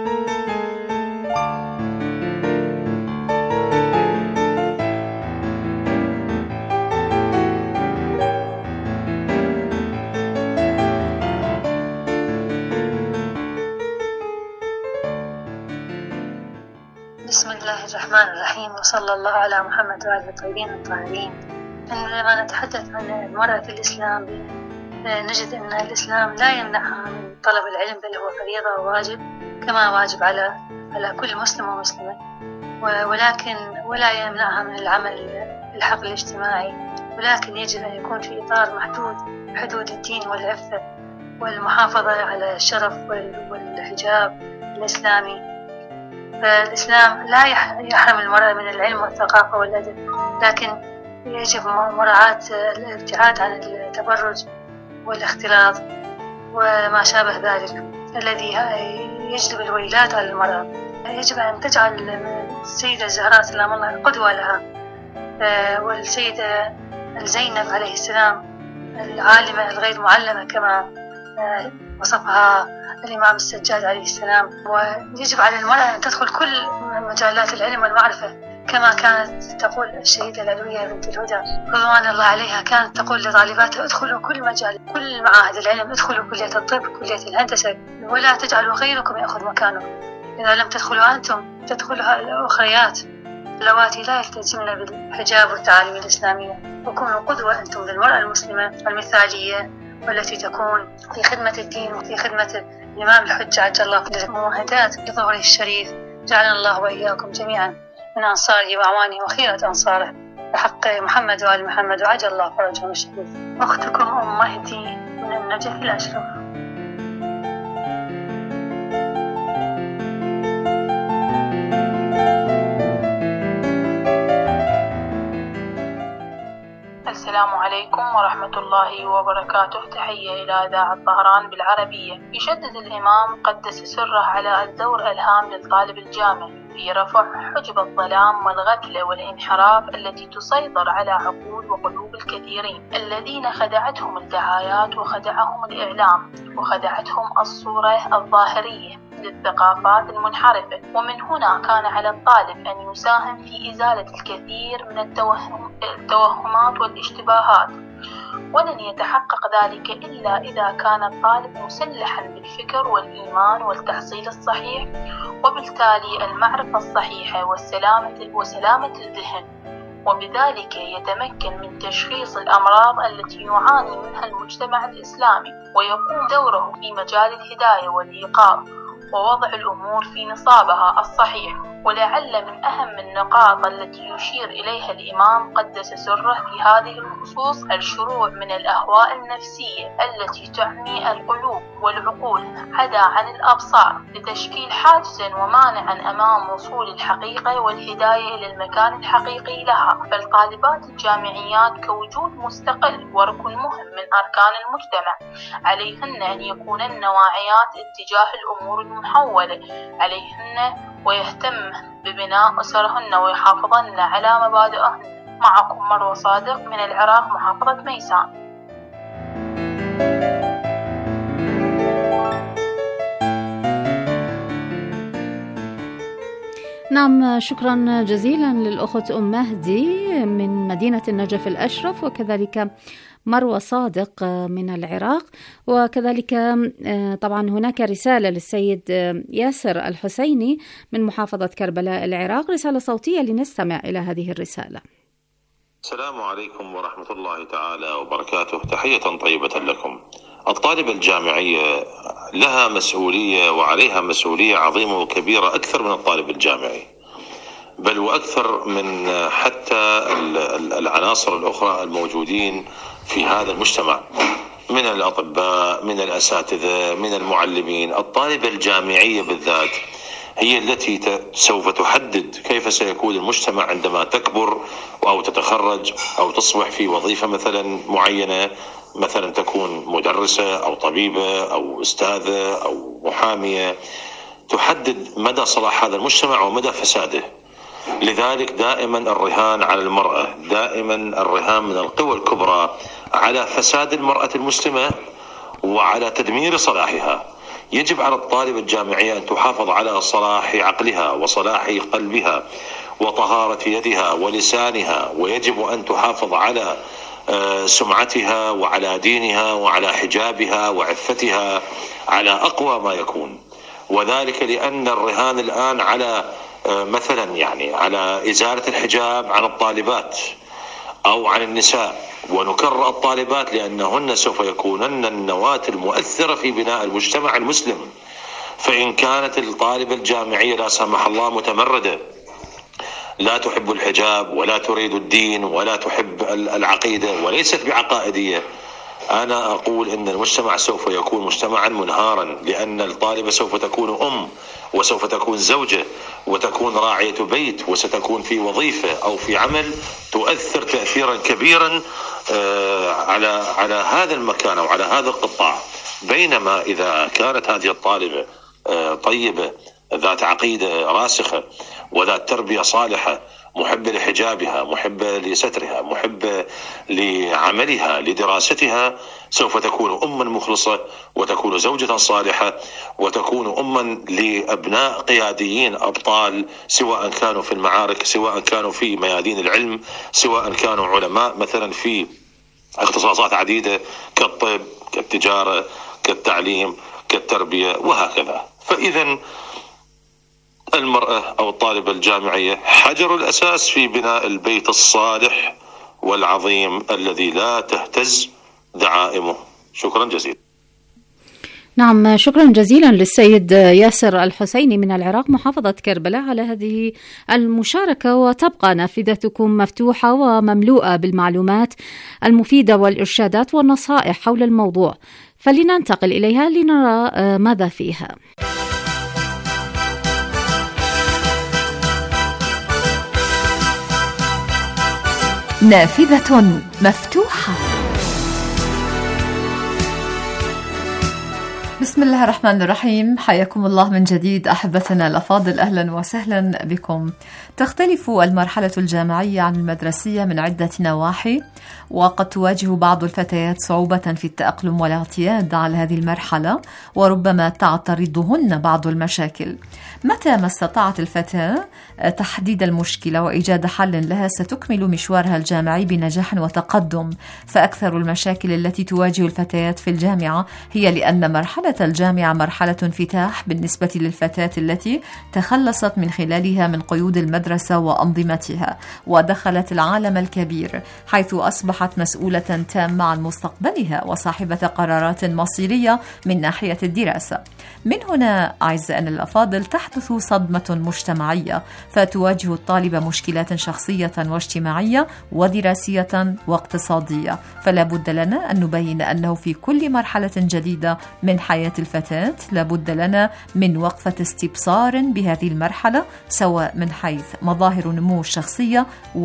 بسم الله الرحمن الرحيم، وصلى الله على محمد وآله الطيبين الطاهرين. عندما نتحدث عن المرأة في الإسلام نجد أن الإسلام لا يمنعها من طلب العلم، بل هو فريضة وواجب كما واجب على على كل مسلم ومسلمة، ولكن ولا يمنعها من العمل في الحقل الاجتماعي، ولكن يجب أن يكون في إطار محدود حدود الدين والعفة والمحافظة على الشرف والحجاب الإسلامي. فالإسلام لا يحرم المرأة من العلم والثقافة والأدب، لكن يجب مراعاة الابتعاد عن التبرج والاختلاط وما شابه ذلك الذي يجلب الويلات على المرأة. يجب أن تجعل السيدة الزهراء سلام الله قدوة لها، والسيدة زينب عليه السلام العالمة الغير معلمة كما وصفها الإمام السجاد عليه السلام. ويجب على المرأة أن تدخل كل مجالات العلم والمعرفة كما كانت تقول الشهيدة العلوية بنت الهدى رضوان الله عليها، كانت تقول لطالباتها ادخلوا كل مجال، كل معاهد العلم، ادخلوا كلية الطب، كلية الهندسة، ولا تجعلوا غيركم يأخذ مكانه. إذا لم تدخلوا أنتم تدخلها الأخريات اللواتي لا يلتزمن بالحجاب والتعاليم الإسلامية. وكونوا قدوة أنتم للمرأة المسلمة المثالية والتي تكون في خدمة الدين وفي خدمة الإمام الحجة عجل الله في الممهدات لظهره الشريف. جعلنا الله وإياكم جميعا من أنصاره وأعوانه وخيرة أنصاره بحق محمد وآل محمد وعجل الله فرجهم الشريف. أختكم أم مهدي من النجف الأشرف. السلام السلام عليكم ورحمة الله وبركاته. تحية إلى إذاعة طهران بالعربية. يشدد الإمام قدس سره على الدور الهام للطالب الجامعي في رفع حجب الظلام والغفلة والانحراف التي تسيطر على عقول وقلوب الكثيرين الذين خدعتهم الدعايات وخدعهم الإعلام وخدعتهم الصورة الظاهرية للثقافات المنحرفة. ومن هنا كان على الطالب أن يساهم في إزالة الكثير من التوهم التوهمات والاشتباهات، ولن يتحقق ذلك إلا إذا كان الطالب مسلحا بالفكر والإيمان والتحصيل الصحيح، وبالتالي المعرفة الصحيحة والسلامة وسلامة الذهن، وبذلك يتمكن من تشخيص الأمراض التي يعاني منها المجتمع الإسلامي، ويقوم دوره في مجال الهداية والإيقاظ ووضع الأمور في نصابها الصحيح. ولعل من أهم النقاط التي يشير إليها الإمام قدس سره في هذه الخصوص الشروع من الأهواء النفسية التي تعمي القلوب والعقول عدا عن الأبصار لتشكيل حاجزا ومانعا أمام وصول الحقيقة والهداية إلى المكان الحقيقي لها. فالطالبات الجامعيات كوجود مستقل وركن مهم من أركان المجتمع عليهن أن يكونن واعيات اتجاه الأمور المحولة عليهن ويهتم ببناء أسرهن ويحافظن على مبادئهن. معكم مروة صادق من العراق محافظة ميسان. نعم، شكرا جزيلا للأخت أم مهدي من مدينة النجف الأشرف، وكذلك مروة صادق من العراق. وكذلك طبعا هناك رسالة للسيد ياسر الحسيني من محافظة كربلاء العراق، رسالة صوتية لنستمع إلى هذه الرسالة. السلام عليكم ورحمة الله تعالى وبركاته. تحية طيبة لكم. الطالبة الجامعية لها مسؤولية وعليها مسؤولية عظيمة وكبيرة أكثر من الطالب الجامعي، بل وأكثر من حتى العناصر الأخرى الموجودين في هذا المجتمع من الأطباء، من الأساتذة، من المعلمين. الطالبة الجامعية بالذات هي التي سوف تحدد كيف سيكون المجتمع عندما تكبر أو تتخرج أو تصبح في وظيفة مثلا معينة، مثلا تكون مدرسة أو طبيبة أو أستاذة أو محامية، تحدد مدى صلاح هذا المجتمع ومدى فساده. لذلك دائما الرهان على المرأة، دائما الرهان من القوى الكبرى على فساد المرأة المسلمة وعلى تدمير صلاحها. يجب على الطالبة الجامعية أن تحافظ على صلاح عقلها وصلاح قلبها وطهارة يدها ولسانها، ويجب أن تحافظ على سمعتها وعلى دينها وعلى حجابها وعفتها على أقوى ما يكون. وذلك لأن الرهان الآن على مثلا يعني على إزالة الحجاب عن الطالبات أو عن النساء، ونكرر الطالبات لأنهن سوف يكونن النواة المؤثرة في بناء المجتمع المسلم. فإن كانت الطالبة الجامعية لا سمح الله متمردة، لا تحب الحجاب ولا تريد الدين ولا تحب العقيدة وليست بعقائدية، أنا أقول إن المجتمع سوف يكون مجتمعا منهارا، لأن الطالبة سوف تكون أم وسوف تكون زوجة وتكون راعية بيت وستكون في وظيفة أو في عمل تؤثر تأثيرا كبيرا على على هذا المكان أو على هذا القطاع. بينما إذا كانت هذه الطالبة طيبة ذات عقيدة راسخة وذات تربية صالحة، محبة لحجابها، محبة لسترها، محبة لعملها، لدراستها، سوف تكون أما مخلصة وتكون زوجة صالحة وتكون أما لأبناء قياديين أبطال، سواء كانوا في المعارك، سواء كانوا في ميادين العلم، سواء كانوا علماء مثلا في اختصاصات عديدة كالطب، كالتجارة، كالتعليم، كالتربية وهكذا. فإذا المرأة أو الطالبة الجامعية حجر الأساس في بناء البيت الصالح والعظيم الذي لا تهتز دعائمه. شكرا جزيلا. نعم، شكرا جزيلا للسيد ياسر الحسيني من العراق محافظة كربلاء على هذه المشاركة. وتبقى نافذتكم مفتوحة ومملوءة بالمعلومات المفيدة والإرشادات والنصائح حول الموضوع، فلننتقل إليها لنرى ماذا فيها. نافذة مفتوحة. بسم الله الرحمن الرحيم، حياكم الله من جديد أحبتنا الأفاضل، أهلا وسهلا بكم. تختلف المرحلة الجامعية عن المدرسية من عدة نواحي، وقد تواجه بعض الفتيات صعوبة في التأقلم والاعتياد على هذه المرحلة، وربما تعترضهن بعض المشاكل. متى ما استطاعت الفتاة تحديد المشكلة وإيجاد حل لها ستكمل مشوارها الجامعي بنجاح وتقدم. فأكثر المشاكل التي تواجه الفتيات في الجامعة هي لأن مرحلة الجامعة مرحلة انفتاح بالنسبة للفتاة التي تخلصت من خلالها من قيود المدرسة وأنظمتها، ودخلت العالم الكبير حيث أصبحت مسؤولة تامة عن مستقبلها وصاحبة قرارات مصيرية من ناحية الدراسة. من هنا أعزائنا الأفاضل تحدث صدمة مجتمعية، فتواجه الطالبة مشكلات شخصية واجتماعية ودراسية واقتصادية. فلا بد لنا أن نبين أنه في كل مرحلة جديدة من حياة الفتاة لابد لنا من وقفة استبصار بهذه المرحلة، سواء من حيث مظاهر نمو الشخصية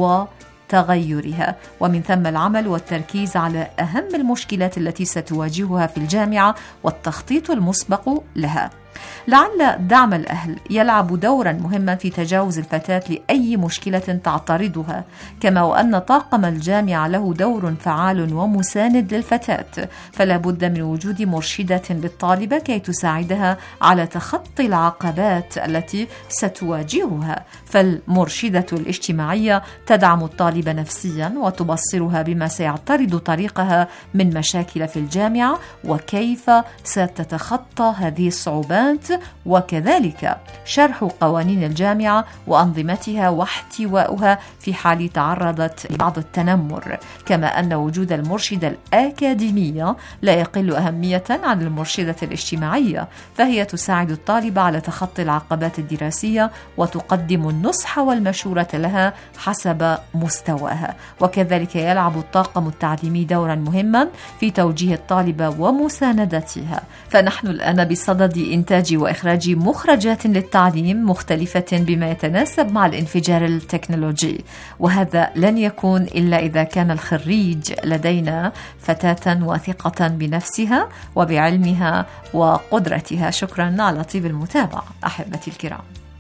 وتغيرها، ومن ثم العمل والتركيز على أهم المشكلات التي ستواجهها في الجامعة والتخطيط المسبق لها. لعل دعم الأهل يلعب دورا مهما في تجاوز الفتاة لأي مشكلة تعترضها، كما وأن طاقم الجامعة له دور فعال ومساند للفتاة، فلا بد من وجود مرشدة للطالبة كي تساعدها على تخطي العقبات التي ستواجهها. فالمرشدة الاجتماعية تدعم الطالبة نفسيا وتبصرها بما سيعترض طريقها من مشاكل في الجامعة وكيف ستتخطى هذه الصعوبات، وكذلك شرح قوانين الجامعة وأنظمتها واحتوائها في حال تعرضت لبعض التنمر، كما أن وجود المرشدة الأكاديمية لا يقل أهمية عن المرشدة الاجتماعية، فهي تساعد الطالبة على تخطي العقبات الدراسية وتقدم النصح والمشورة لها حسب مستواها. وكذلك يلعب الطاقم التعليمي دورا مهما في توجيه الطالبة ومساندتها. فنحن الآن بصدد إنتاج وإخراج مخرجات للتعليم مختلفة بما يتناسب مع الانفجار التكنولوجي، وهذا لن يكون إلا إذا كان الخريج لدينا فتاة واثقة بنفسها وبعلمها وقدرتها. شكرا على طيب المتابعة أحبتي الكرام.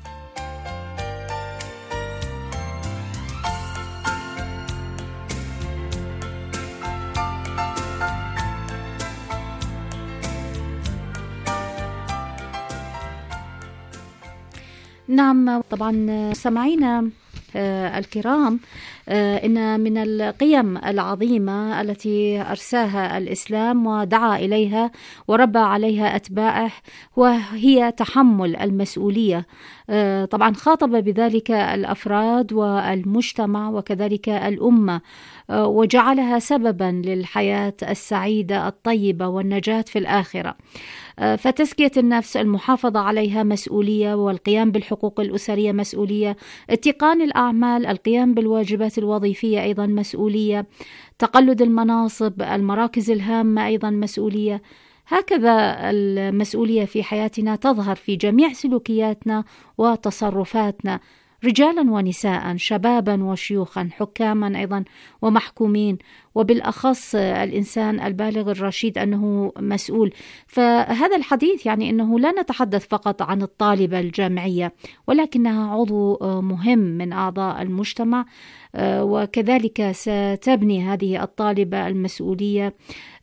نعم، طبعا سمعينا الكرام إن من القيم العظيمة التي أرساها الإسلام ودعا إليها وربى عليها أتباعه وهي تحمل المسؤولية. طبعا خاطب بذلك الأفراد والمجتمع وكذلك الأمة، وجعلها سببا للحياة السعيدة الطيبة والنجاة في الآخرة. فتزكية النفس، المحافظة عليها مسؤولية، والقيام بالحقوق الأسرية مسؤولية، اتقان الأعمال، القيام بالواجبات الوظيفية أيضا مسؤولية، تقلد المناصب، المراكز الهامة أيضا مسؤولية. هكذا المسؤولية في حياتنا تظهر في جميع سلوكياتنا وتصرفاتنا، رجالا ونساء، شبابا وشيوخا، حكاما أيضا ومحكومين، وبالأخص الإنسان البالغ الرشيد أنه مسؤول. فهذا الحديث يعني أنه لا نتحدث فقط عن الطالبة الجامعية، ولكنها عضو مهم من أعضاء المجتمع، وكذلك ستبني هذه الطالبة المسؤولية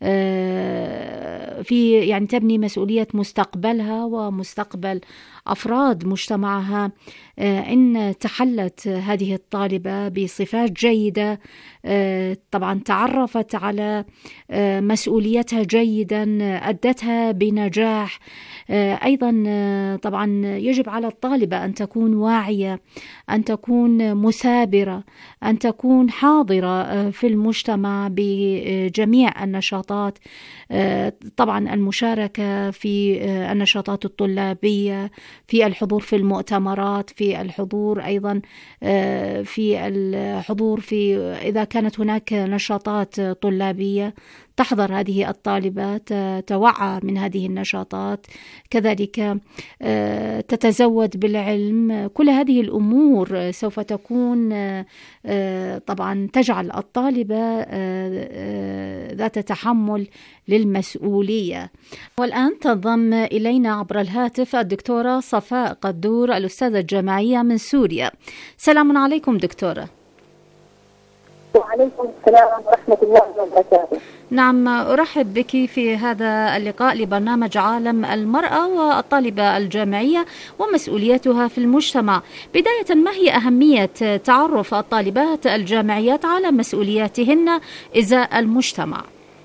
في يعني تبني مسؤولية مستقبلها ومستقبل أفراد مجتمعها إن تحلت هذه الطالبة بصفات جيدة. طبعا تعرفت على مسؤوليتها جيدا، أدتها بنجاح. أيضا طبعا يجب على الطالبة أن تكون واعية، أن تكون مثابرة، أن تكون حاضرة في المجتمع بجميع النشاطات. طبعا المشاركة في النشاطات الطلابية، في الحضور في المؤتمرات، في الحضور أيضا في الحضور في إذا كانت هناك نشاطات طلابية. تحضر هذه الطالبات، توعى من هذه النشاطات، كذلك تتزود بالعلم. كل هذه الأمور سوف تكون طبعا تجعل الطالبة ذات تحمل للمسؤولية. والآن تنضم إلينا عبر الهاتف الدكتورة صفاء قدور، الأستاذة الجامعية من سوريا. سلام عليكم دكتورة. وعليكم السلام ورحمة الله وبركاته. نعم، أرحب بك في هذا اللقاء لبرنامج عالم المرأة والطالبة الجامعية ومسؤوليتها في المجتمع. بداية، ما هي أهمية تعرف الطالبات الجامعيات على مسؤولياتهن إزاء المجتمع؟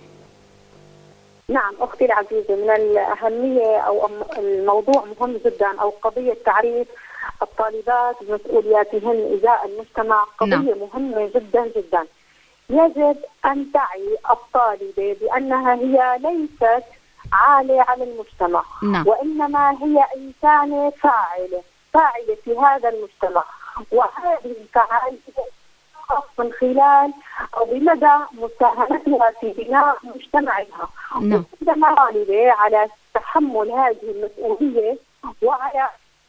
نعم أختي العزيزة، من الأهمية أو الموضوع مهم جدا، أو قضية تعريف الطالبات بمسؤولياتهن إزاء المجتمع قضية نعم. مهمة جدا جدا. يجب أن تعي الطالبة بأنها هي ليست عالة على المجتمع نعم. وإنما هي إنسانة فاعلة فاعلة في هذا المجتمع، وهذه الفعالية من خلال أو بمدى مساهمتها في بناء مجتمعها. نعم. عندما طالبة على تحمل هذه المسؤولية وعلى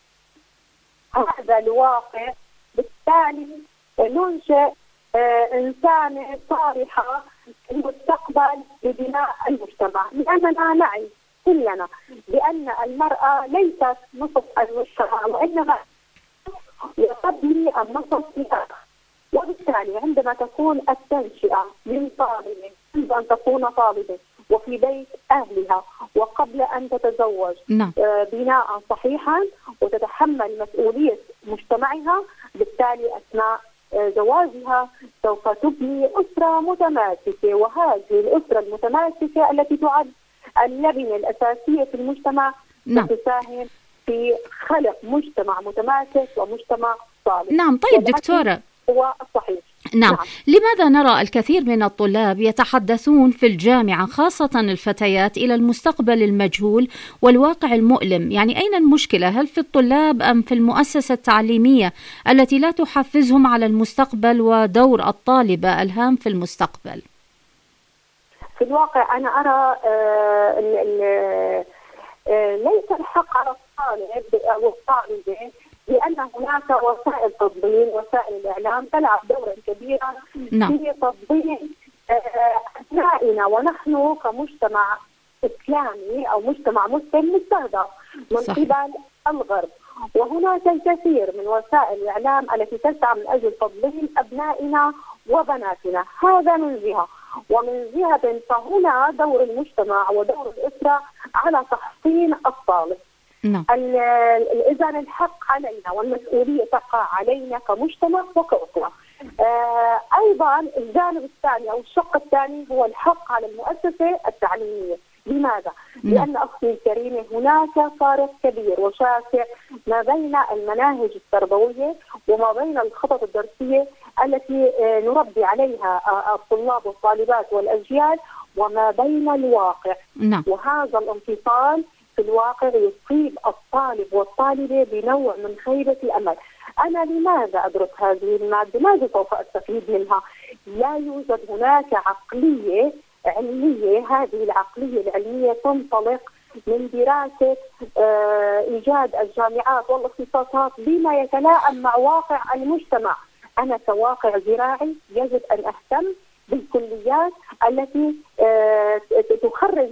هذا الواقع، بالتالي ننشئ إنسانة صالحة في المستقبل لبناء المجتمع، لأننا نعي كلنا بأن المرأة ليست نصف المجتمع وإنما تبني النصف الآخر. وبالتالي عندما تكون التنشئة من طالبة، يجب أن تكون طالبة وفي بيت أهلها وقبل أن تتزوج نعم. بناء صحيحا وتتحمل مسؤولية مجتمعها، بالتالي أثناء زواجها سوف تبني أسرة متماسكة، وهذه الأسرة المتماسكة التي تعد اللبنة الأساسية في المجتمع نعم. تساهم في خلق مجتمع متماسك ومجتمع صالح. نعم. طيب دكتورة، هو الصحيح. نعم. نعم. لماذا نرى الكثير من الطلاب يتحدثون في الجامعة خاصة الفتيات إلى المستقبل المجهول والواقع المؤلم؟ يعني أين المشكلة؟ هل في الطلاب أم في المؤسسة التعليمية التي لا تحفزهم على المستقبل ودور الطالبة الهام في المستقبل؟ في الواقع أنا أرى آه ال آه ليس الحق على الطالب أو الطالبة، لأن هناك وسائل تضليل، وسائل الإعلام تلعب دورا كبيرا نعم. في تضليل أبنائنا، ونحن كمجتمع إسلامي أو مجتمع مسلم مستهدف من صح. قبل الغرب، وهناك الكثير من وسائل الإعلام التي تسعى من أجل تضليل أبنائنا وبناتنا. هذا من جهة، ومن جهة فهنا دور المجتمع ودور الأسرة على تحصين الطالب. نعم. إذا الحق علينا والمسؤولية تقع علينا كمجتمع وكأسرة. آه أيضا الجانب الثاني أو الشق الثاني هو الحق على المؤسسة التعليمية. لماذا؟ نعم. لأن أختي الكريمة هناك فارق كبير وشاسع ما بين المناهج التربوية وما بين الخطط الدرسية التي آه نربي عليها آه الطلاب والطالبات والأجيال وما بين الواقع. نعم. وهذا الانفصال في الواقع يصيب الطالب والطالبة بنوع من خيبة الأمل. أنا لماذا أدرس هذه المادة؟ ماذا سوف أستفيد منها؟ لا يوجد هناك عقلية علمية. هذه العقلية العلمية تنطلق من دراسة آه إيجاد الجامعات والاختصاصات بما يتلائم مع واقع المجتمع. أنا كواقع زراعي يجب أن أهتم بالكليات التي آه تخرج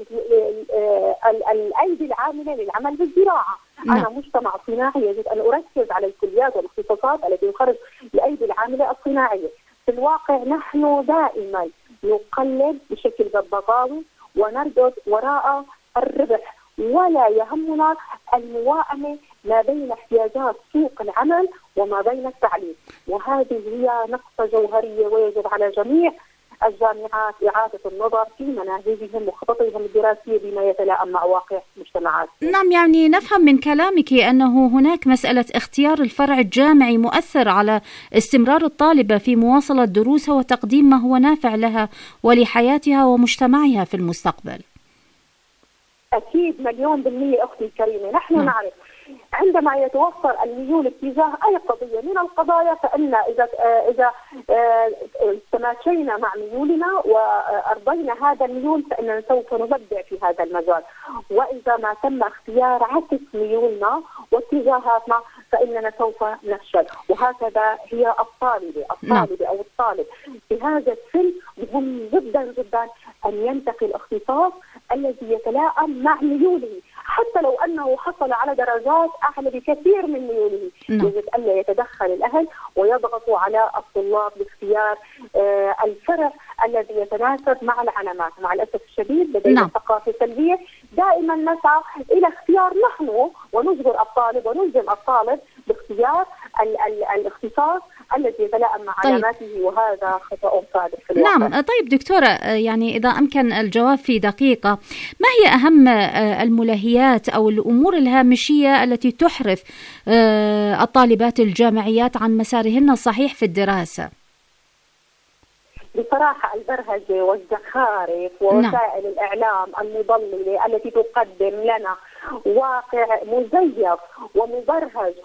آه الأيدي العاملة للعمل بالزراعة. نعم. أنا مجتمع صناعي يجب أن أركز على الكليات والاختصاصات التي تخرج الأيدي العاملة الصناعية. في الواقع نحن دائما نقلد بشكل ضبطاوي ونركض وراء الربح، ولا يهمنا الموائمة ما بين احتياجات سوق العمل وما بين التعليم. وهذه هي نقطة جوهرية، ويجب على جميع الجامعات إعادة النظر في مناهجهم وخططهم الدراسية بما يتلائم مع واقع مجتمعات. نعم، يعني نفهم من كلامك أنه هناك مسألة اختيار الفرع الجامعي مؤثر على استمرار الطالبة في مواصلة دروسها وتقديم ما هو نافع لها ولحياتها ومجتمعها في المستقبل. أكيد مليون بالمية أختي الكريمة. نحن م. نعرف عندما يتوفر الميول اتجاه أي قضية من القضايا، فإن إذا إذا تماشينا مع ميولنا وأرضينا هذا الميول فإننا سوف نبدع في هذا المجال، وإذا ما تم اختيار عكس ميولنا واتجاهاتنا فإننا سوف نفشل. وهكذا هي الطالبة الطالبة أو الطالب في هذا السن مهم جدا جدا أن ينتقي الاختصاص الذي يتلائم مع ميوله، حتى لو أنه حصل على درجات أعلى بكثير من ميوله. يجب أن لا يتدخل الأهل ويضغطوا على الطلاب لاختيار آه الفرع الذي يتناسب مع العلامات. مع الأسف الشديد لدينا نعم. ثقافة سلبية، دائما نسعى إلى اختيار نحن ونجبر الطالب ونلزم الطالب باختيار ال ال الاختصاص الذي يتلائم مع طيب. علاماته، وهذا خطأ صادق في الواقع. نعم. طيب دكتورة، يعني إذا أمكن الجواب في دقيقة، ما هي أهم الملهيات أو الأمور الهامشية التي تحرف الطالبات الجامعيات عن مسارهن الصحيح في الدراسة؟ بصراحة البرهجة والزخارف ووسائل الإعلام المضللة التي تقدم لنا واقع مزيف ومبرهج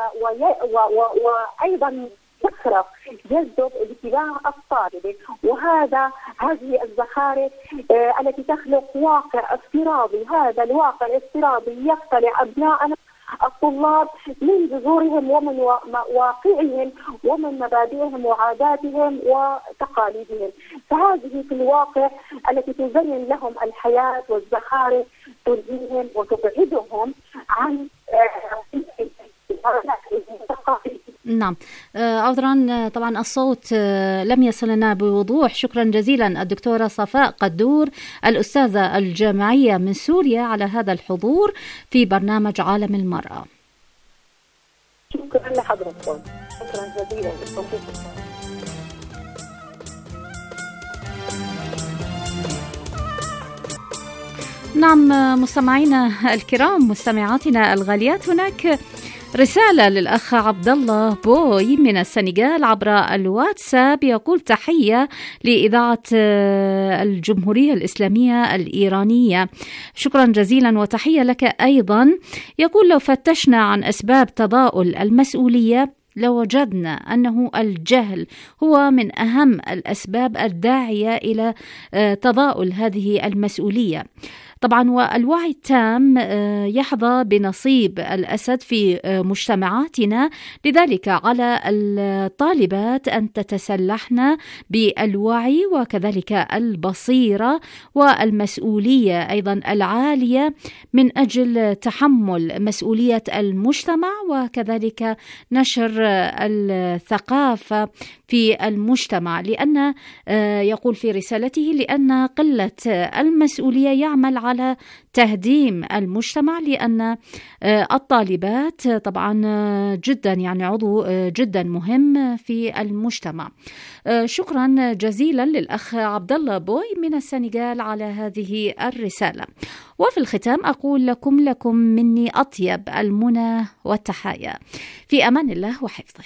وأيضا يصرف يجذب انتباه الطالب، وهذا هذه الزخارف آه التي تخلق واقع افتراضي. هذا الواقع الافتراضي يقتلع أبناءنا الطلاب من جذورهم ومن واقعهم ومن مبادئهم وعاداتهم وتقاليدهم. فهذه في الواقع التي تزين لهم الحياة والزخارف تلهيهم وتبعدهم عن نعم. عذرا طبعا الصوت لم يصل لنا بوضوح. شكرا جزيلا الدكتورة صفاء قدور الأستاذة الجامعية من سوريا على هذا الحضور في برنامج عالم المرأة. شكرا لحضرتكم، شكرا جزيلا بالتوفيق. نعم مستمعينا الكرام، مستمعاتنا الغاليات، هناك رسالة للأخ عبد الله بوي من السنغال عبر الواتساب، يقول: تحية لإذاعة الجمهورية الإسلامية الإيرانية، شكرا جزيلا وتحية لك أيضا. يقول: لو فتشنا عن أسباب تضاؤل المسؤولية لوجدنا أنه الجهل هو من أهم الأسباب الداعية إلى تضاؤل هذه المسؤولية. طبعا والوعي التام يحظى بنصيب الأسد في مجتمعاتنا، لذلك على الطالبات أن تتسلحن بالوعي وكذلك البصيرة والمسؤولية أيضا العالية من أجل تحمل مسؤولية المجتمع وكذلك نشر الثقافة في المجتمع، لأن يقول في رسالته لأن قلة المسؤولية يعمل على تهديم المجتمع، لأن الطالبات طبعا جدا يعني عضو جدا مهم في المجتمع. شكرا جزيلا للأخ عبد الله بوي من السنغال على هذه الرسالة. وفي الختام أقول لكم لكم مني أطيب المنى والتحايا، في أمان الله وحفظه.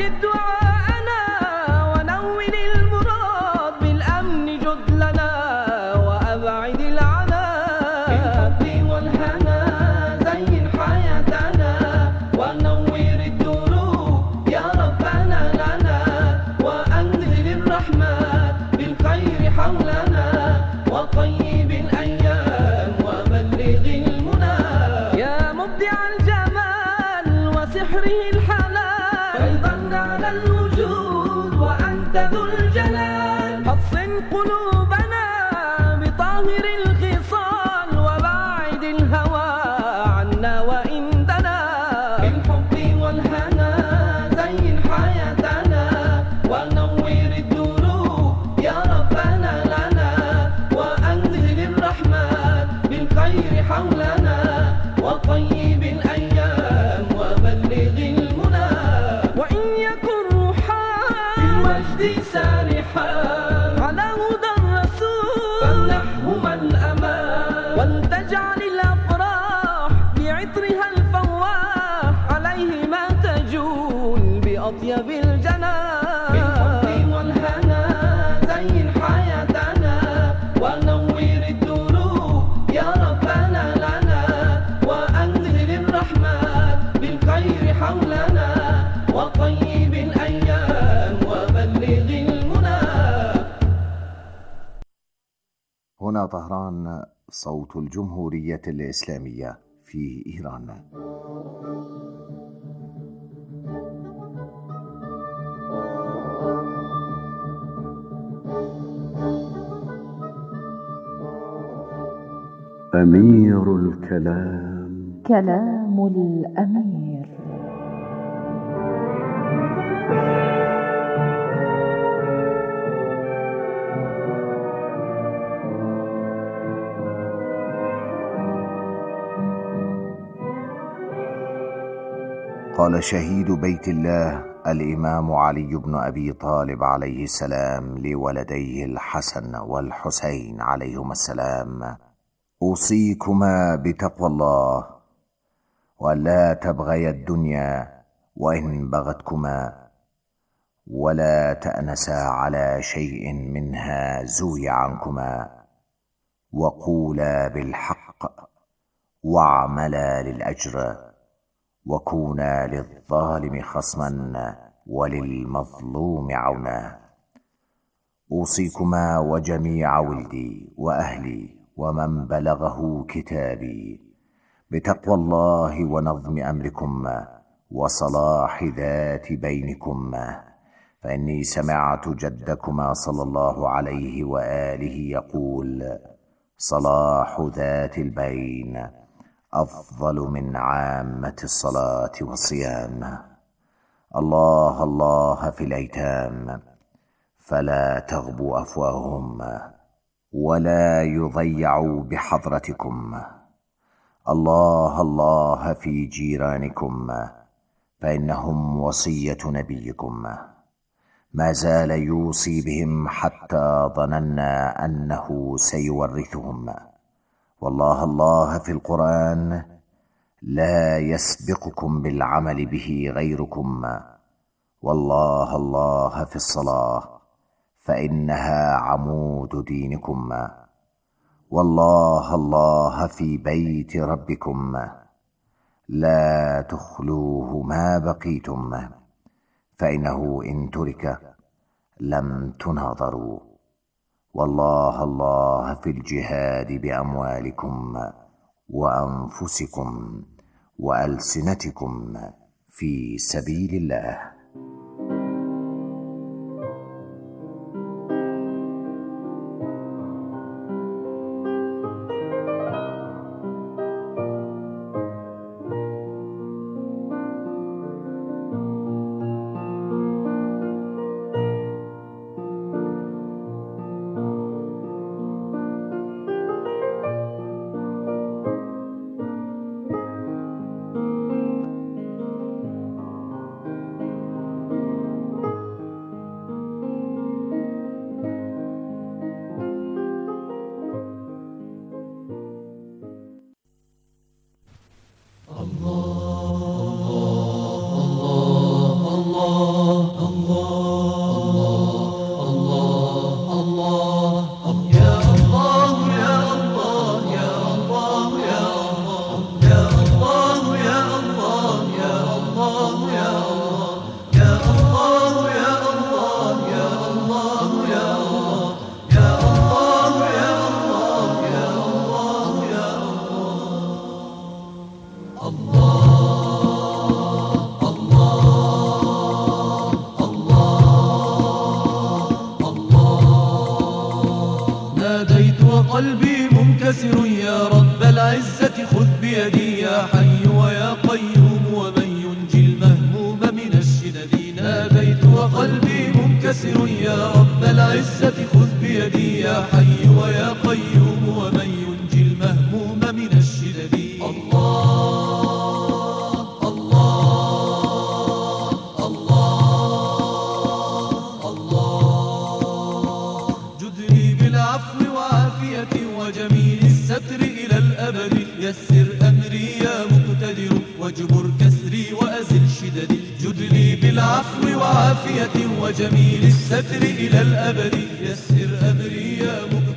دعاءنا ونول المراد بالأمن جد لنا قلوبنا بطاهر الخصال وباعد الهوى عنا وإندنا بالحب والهنا زين حياتنا ونور الدروب يا ربنا لنا وأنزل الرحمن بالخير حولنا وطيب الأيام وبلغ المنى وإن يكن روحا بالوجد سارحا على هدى الرسول فامنحهما الأمان ولتجعل الأفراح بعطرها الفواح عليهما تجول بأطيب الجنان بالحب والهنا زين حياتنا ونور الدروب يا ربنا لنا وأنزل الرحمن بالخير حولنا وطيب الأيام وبلغ المنى. هنا طهران، صوت الجمهورية الإسلامية في إيران. أمير الكلام، كلام الأمير. قال شهيد بيت الله الإمام علي بن أبي طالب عليه السلام لولديه الحسن والحسين عليهما السلام: أوصيكما بتقوى الله ولا تبغيا الدنيا وإن بغتكما، ولا تأنسا على شيء منها زوي عنكما، وقولا بالحق واعملا للأجر، وكونا للظالم خصما وللمظلوم عونا. أوصيكما وجميع ولدي وأهلي ومن بلغه كتابي بتقوى الله ونظم أمركم وصلاح ذات بينكم، فإني سمعت جدكما صلى الله عليه وآله يقول: صلاح ذات البين أفضل من عامة الصلاة والصيام. الله الله في الأيتام فلا تغبوا أفواههم ولا يضيعوا بحضرتكم. الله الله في جيرانكم فإنهم وصية نبيكم، ما زال يوصي بهم حتى ظننا أنه سيورثهم. والله الله في القرآن لا يسبقكم بالعمل به غيركم. والله الله في الصلاة فإنها عمود دينكم. والله الله في بيت ربكم لا تخلوه ما بقيتم، فإنه إن ترك لم تناظروا. والله الله في الجهاد بأموالكم وأنفسكم وألسنتكم في سبيل الله. وقلبي منكسر يا رب العزة خذ بيدي يا حي ويا قيوم ومن ينجي المهموم من الشدد ناديت وقلبي منكسر يا رب العزة خذ بيدي يا حي ويا قيوم ومن ينجي المهموم من الشدد الله الله الله الله جدني بالعفو وعافية وجميل الستر إلى الأبد يسر أمري يا مقتدر واجبر كسري وأزل شددي جدني بالعفو وعافية وجميل الستر إلى الأبد يسر